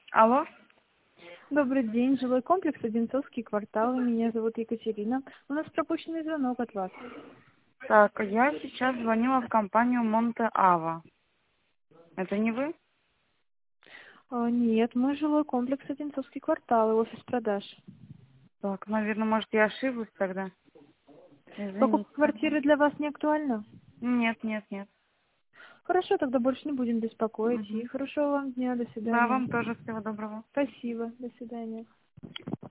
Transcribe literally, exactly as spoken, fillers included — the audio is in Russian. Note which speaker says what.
Speaker 1: Алло?
Speaker 2: Добрый день, жилой комплекс Одинцовский квартал. Меня зовут Екатерина. У нас пропущенный звонок от вас.
Speaker 1: Так, я сейчас звонила в компанию Монте-Ава. Это не вы?
Speaker 2: А, нет, мы жилой комплекс Одинцовский квартал и офис продаж.
Speaker 1: Так, наверное, может, я ошиблась тогда.
Speaker 2: Покупка
Speaker 1: Извините.
Speaker 2: квартиры для вас не актуальна?
Speaker 1: Нет, нет, нет.
Speaker 2: Хорошо, тогда больше не будем беспокоить. И
Speaker 1: Мгм.
Speaker 2: хорошего вам дня. До
Speaker 1: Да,
Speaker 2: свидания.
Speaker 1: вам тоже всего доброго.
Speaker 2: Спасибо. До свидания.